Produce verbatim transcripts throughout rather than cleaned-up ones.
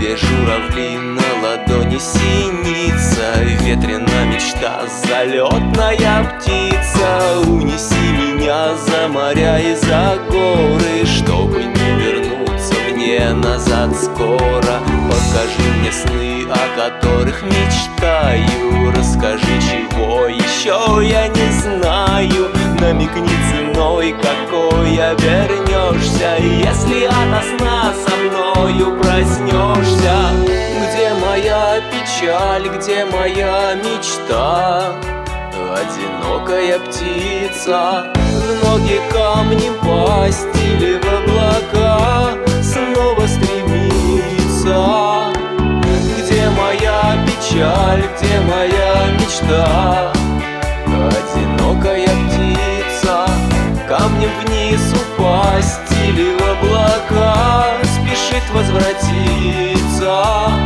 небе журавли, на ладони синица, ветрена мечта, залетная птица. Унеси меня за моря и за горы, чтобы не вернуться мне назад скоро. Покажи мне сны, о которых мечтаю, расскажи, чего еще я не знаю. Намекни ценой, какой обернешься, если ото сна со мною проснешься. Где моя печаль, где моя мечта? Одинокая птица в ноги камнем пасть или в облака снова стремится. Где моя печаль, где моя мечта? Одинокая птица камнем вниз упасть или в облака спешит возвратиться.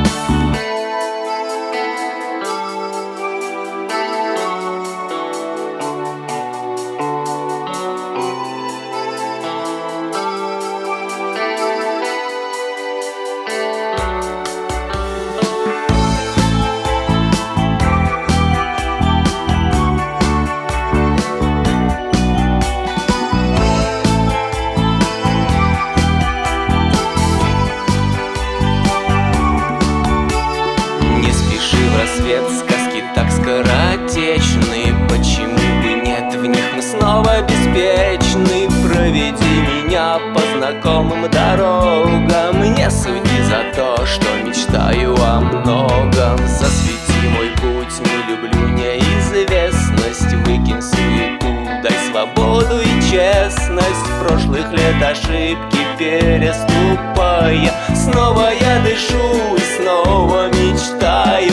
Свет, сказки так скоротечны, почему бы нет, в них мы снова беспечны. Проведи меня по знакомым дорогам, не суди за то, что мечтаю о многом. Засвети мой путь, не люблю неизвестность, выкинь суету, дай свободу и честность. Прошлых лет ошибки переступая, снова я дышу и снова мечтаю.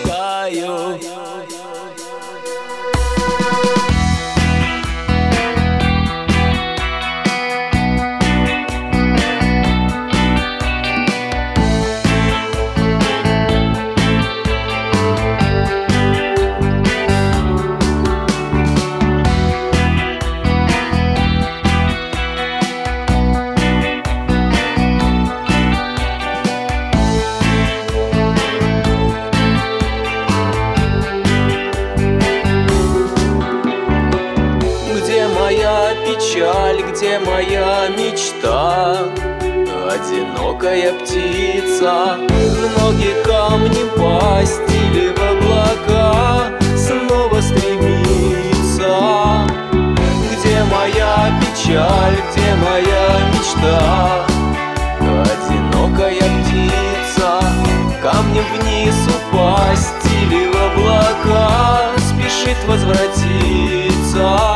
Печаль, где моя мечта? Одинокая птица в ноги камнем пасть или в облака снова стремится. Где моя печаль, где моя мечта? Одинокая птица камнем вниз упасть или в облака спешит возвратиться.